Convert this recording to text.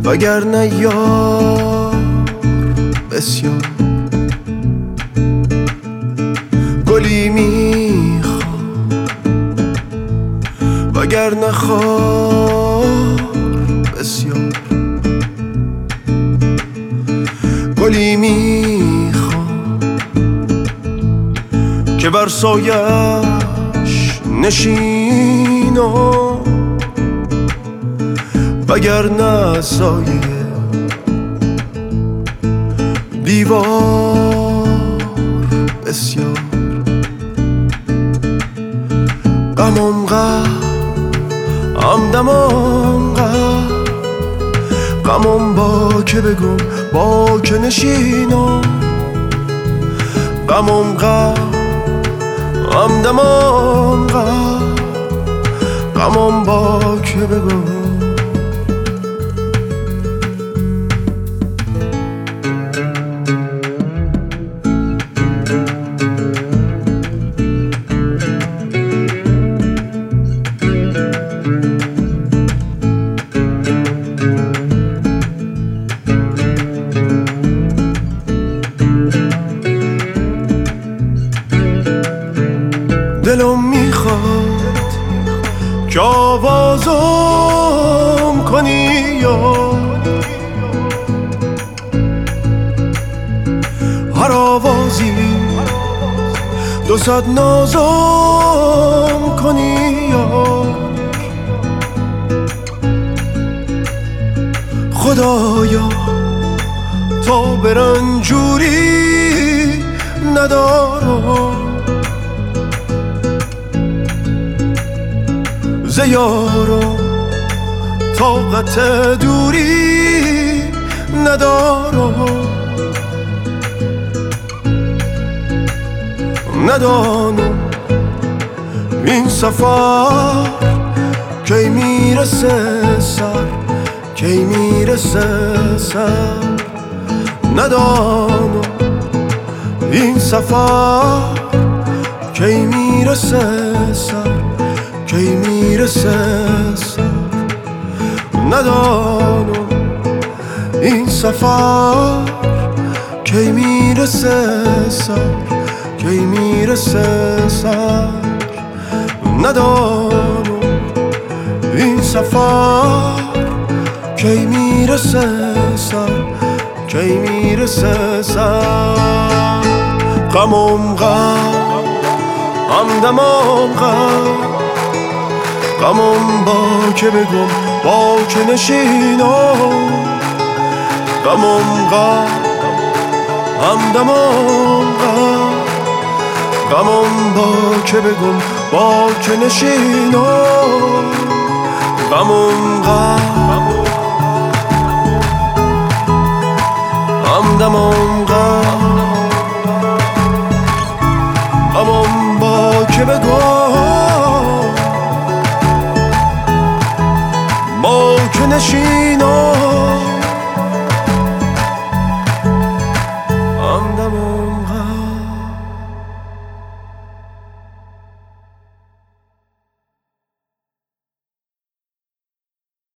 وگرنه یار بسیار. گلی میخوام وگرنه خار بسیار. گلی میخوام که بر سایش نشینم وگرنه سایه دیوار بسیار. غمم همدمم غمم با که بگم با که نشینم. غمم همدمم غمم با که بگم. دلم میخواد که آوازم کنی یا هر آوازی 200 نازم کنی یا خدایا تا برنجوری ندارم زیارم طاقت دوری ندارم. ندانم این سفر کی میرسه سر کی میرسه سر. ندانم این سفر کی میرسه سر کی میرسه سر. ندانم این سفر کی میرسه سر کی میرسه سر. ندانم این سفر کی میرسه سر کی میرسه سر. غمم همدمم غمم با که بگم با که نشینم. غمم همدمم غمم با که بگم با که نشینم. غمم همدمم غمم با که بگم با که نشینم.